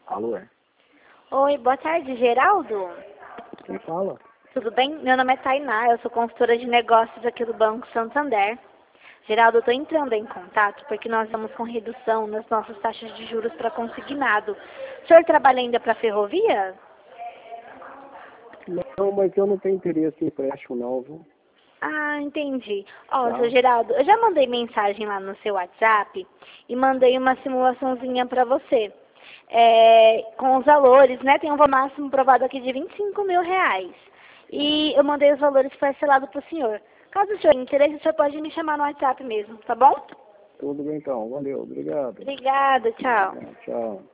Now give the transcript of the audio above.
Alô, é? Oi, boa tarde, Geraldo. Quem fala? Tudo bem? Meu nome é Tainá, eu sou consultora de negócios aqui do Banco Santander. Geraldo, eu estou entrando em contato porque nós estamos com redução nas nossas taxas de juros para consignado. O senhor trabalha ainda para a ferrovia? Não, mas eu não tenho interesse em empréstimo não, viu? Ah, entendi. Ó, seu Tá? Geraldo, eu já mandei mensagem lá no seu WhatsApp e mandei uma simulaçãozinha para você. Com os valores, né? Tem um valor máximo provado aqui de R$ 25.000. E eu mandei os valores parcelados para o senhor. Caso o senhor tenha interesse, o senhor pode me chamar no WhatsApp mesmo, tá bom? Tudo bem então, valeu, obrigado. Obrigada, tchau. Tchau.